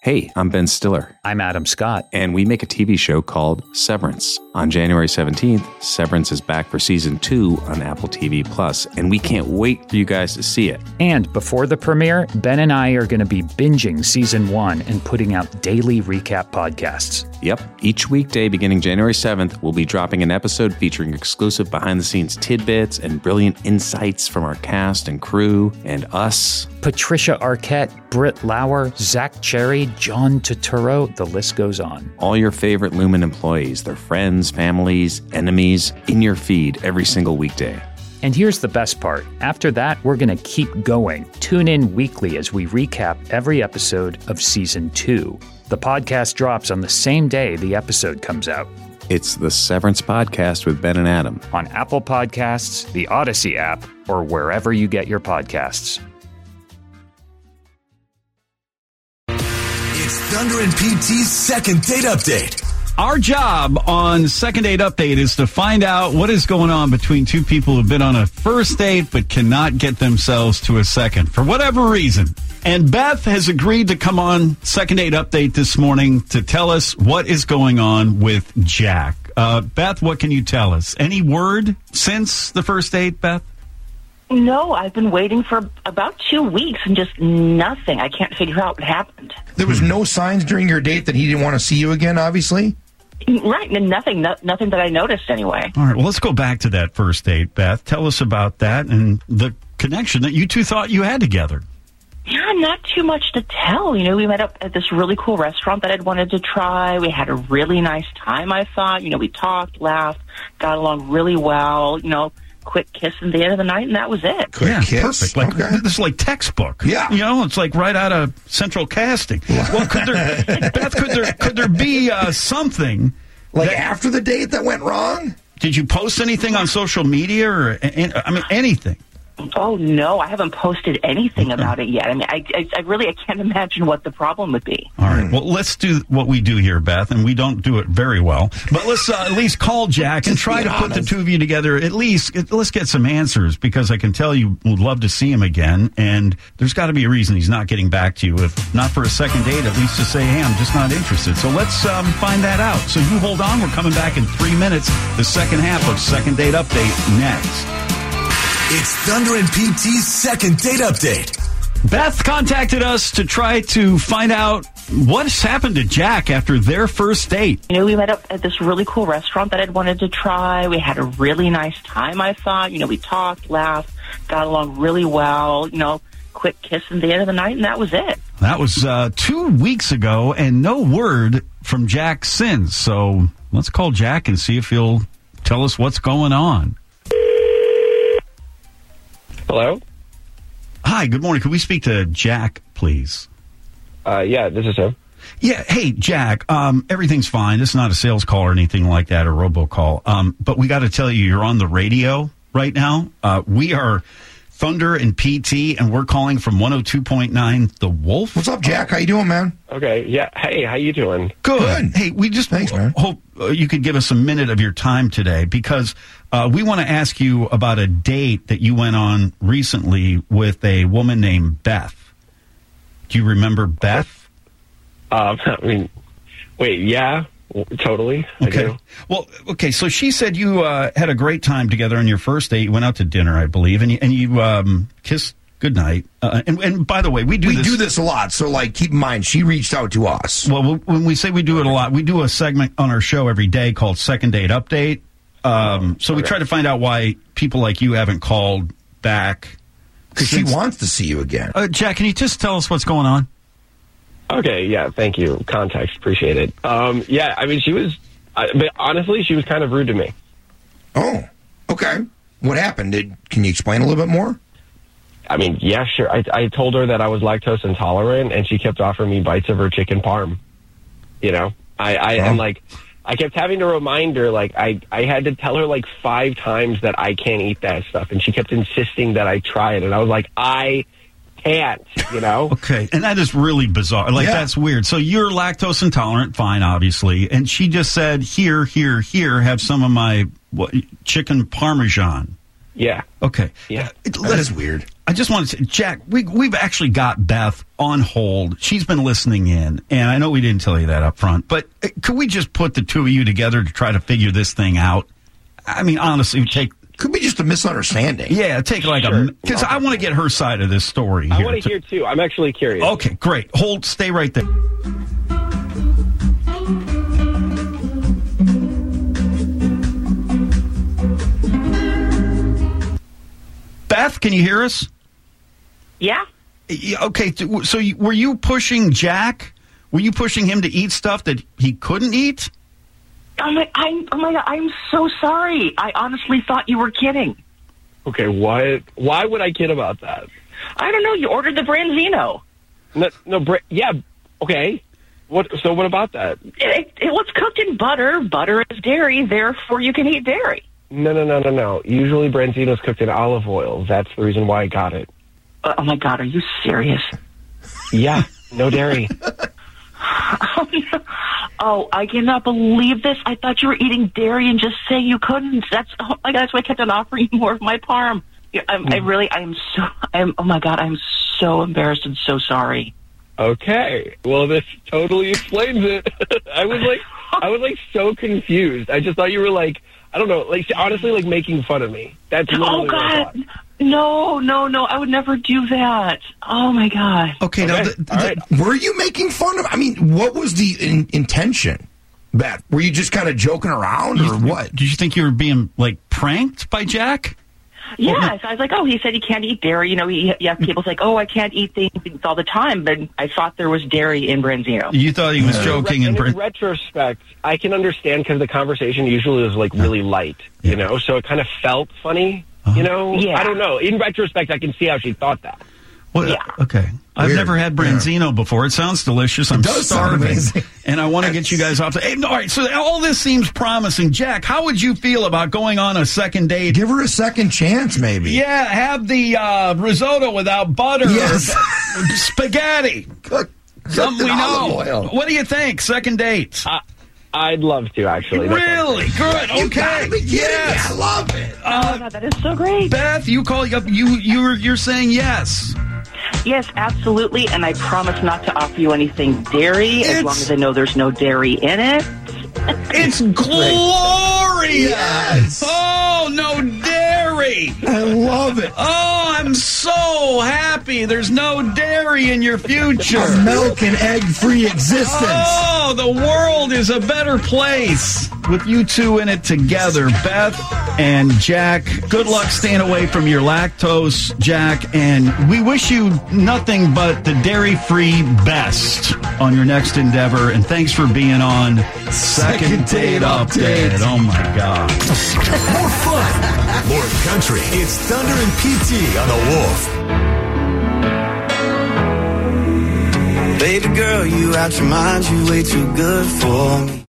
Hey, I'm Ben Stiller. I'm Adam Scott. And we make a TV show called Severance. On January 17th, Severance is back for Season 2 on Apple TV+, and we can't wait for you guys to see it. And before the premiere, Ben and I are going to be binging Season 1 and putting out daily recap podcasts. Yep. Each weekday beginning January 7th, we'll be dropping an episode featuring exclusive behind-the-scenes tidbits and brilliant insights from our cast and crew and us. Patricia Arquette, Britt Lauer, Zach Cherry, John Turturro, the list goes on. All your favorite Lumen employees, their friends, families, enemies, in your feed every single weekday. And here's the best part. After that, we're going to keep going. Tune in weekly as we recap every episode of Season 2. The podcast drops on the same day the episode comes out. It's the Severance Podcast with Ben and Adam. On Apple Podcasts, the Odyssey app, or wherever you get your podcasts. It's Thunder and PT's Second Date Update. Our job on Second Date Update is to find out what is going on between two people who've been on a first date but cannot get themselves to a second for whatever reason. And Beth has agreed to come on Second Date Update this morning to tell us what is going on with Jack. Beth, what can you tell us? Any word since the first date, Beth? No, I've been waiting for about 2 weeks and just nothing. I can't figure out what happened. There was no signs during your date that he didn't want to see you again, obviously? Right, and nothing that I noticed anyway. All right, well, let's go back to that first date, Beth. Tell us about that and the connection that you two thought you had together. Yeah, not too much to tell. You know, we met up at this really cool restaurant that I'd wanted to try. We had a really nice time, I thought. You know, we talked, laughed, got along really well, you know. Quick kiss at the end of the night, and that was it. Quick kiss? Perfect. Like, okay. This is like textbook. Yeah. You know, it's like right out of Central Casting. Well, Beth, could there be something? Like after the date that went wrong? Did you post anything on social media or, anything? Oh, no, I haven't posted anything about it yet. I mean, I can't imagine what the problem would be. All right, well, let's do what we do here, Beth, and we don't do it very well. But let's at least call Jack and try to put the two of you together. At least, let's get some answers, because I can tell you would love to see him again, and there's got to be a reason he's not getting back to you. If not for a second date, at least to say, hey, I'm just not interested. So let's find that out. So you hold on. We're coming back in 3 minutes. The second half of Second Date Update next. It's Thunder and PT's Second Date Update. Beth contacted us to try to find out what's happened to Jack after their first date. You know, we met up at this really cool restaurant that I'd wanted to try. We had a really nice time, I thought. You know, we talked, laughed, got along really well, you know, quick kiss at the end of the night, and that was it. That was 2 weeks ago, and no word from Jack since. So let's call Jack and see if he'll tell us what's going on. Hello? Hi, good morning. Could we speak to Jack, please? Yeah, this is him. Yeah, hey, Jack, everything's fine. This is not a sales call or anything like that, or robocall. But we got to tell you, you're on the radio right now. We are Thunder and PT, and we're calling from 102.9 The Wolf. What's up, Jack? How you doing, man? Okay, yeah. Hey, how you doing? Good. Hey, we just Thanks, man. hope you could give us a minute of your time today, because we want to ask you about a date that you went on recently with a woman named Beth. Do you remember Beth? I mean, wait, yeah, totally. Okay. I do. Well, okay, so she said you had a great time together on your first date. You went out to dinner, I believe, and you kissed goodnight. And by the way, we do this a lot, so, like, keep in mind, she reached out to us. Well, when we say we do it a lot, we do a segment on our show every day called Second Date Update. So we try to find out why people like you haven't called back. Because she wants to see you again. Jack, can you just tell us what's going on? Okay, yeah, thank you. Context, appreciate it. Yeah, I mean, but honestly, she was kind of rude to me. Oh, okay. What happened? Can you explain a little bit more? I mean, yeah, sure. I told her that I was lactose intolerant, and she kept offering me bites of her chicken parm. You know, and like, I kept having to remind her, like, I had to tell her like 5 times that I can't eat that stuff, and she kept insisting that I try it, and I was like, I can't, you know? Okay, and that is really bizarre. Like, that's weird. So you're lactose intolerant, fine, obviously, and she just said, here, have some of my chicken parmesan. Yeah. Okay. Yeah. That is weird. I just want to say, Jack, we've actually got Beth on hold. She's been listening in, and I know we didn't tell you that up front, but could we just put the two of you together to try to figure this thing out? I mean, honestly, could be just a misunderstanding. Yeah, take like because I want to get her side of this story. I want to hear too. I'm actually curious. Okay, great. Stay right there. Beth, can you hear us? Yeah. Okay, so were you pushing Jack? Were you pushing him to eat stuff that he couldn't eat? Oh my God, I'm so sorry. I honestly thought you were kidding. Okay, why would I kid about that? I don't know. You ordered the Branzino. Yeah, okay. What about that? It was cooked in butter. Butter is dairy, therefore you can eat dairy. No. Usually Branzino's cooked in olive oil. That's the reason why I got it. Oh my God, are you serious? Yeah, no dairy. Oh, I cannot believe this. I thought you were eating dairy and just saying you couldn't. That's why I kept on offering you more of my parm. Oh my God, I'm so embarrassed and so sorry. Okay, well, this totally explains it. I was so confused. I just thought you were like, I don't know, like honestly, like making fun of me. That's literally what I thought. No, I would never do that. Oh my God. Okay, now, were you making fun of? I mean, what was the intention, Beth? Were you just kind of joking around, or what? Did you think you were being like pranked by Jack? Yes, I was like, he said he can't eat dairy. You know, people's like, I can't eat things all the time, but I thought there was dairy in Branzino. You thought he was joking. In retrospect, I can understand because the conversation usually is like really light, you know, so it kind of felt funny, you know? Yeah. I don't know. In retrospect, I can see how she thought that. Well, yeah. Okay. I've never had Branzino before. It sounds delicious. I'm starving. And I want to get you guys off. All right, so all this seems promising. Jack, how would you feel about going on a second date? Give her a second chance, maybe. Yeah, have the risotto without butter. Yes. Or spaghetti. Something we know. Oil. What do you think? Second date. I'd love to, actually. Really? Good. Okay. You gotta be kidding me. I love it. God, that is so great. Beth, you call up. You're saying yes. Yes, absolutely, and I promise not to offer you anything dairy as long as I know there's no dairy in it. It's glorious! Yes! Oh, no dairy! I love it. Oh, I'm so happy there's no dairy in your future. A milk and egg-free existence. Oh, the world is a better place with you two in it together, Beth and Jack. Good luck staying away from your lactose, Jack, and we wish you nothing but the dairy-free best on your next endeavor, and thanks for being on Second Date Update. Oh, my God. More fun, more country. It's Thunder and PT on the Wolf. Baby girl, you out your mind, you way too good for me.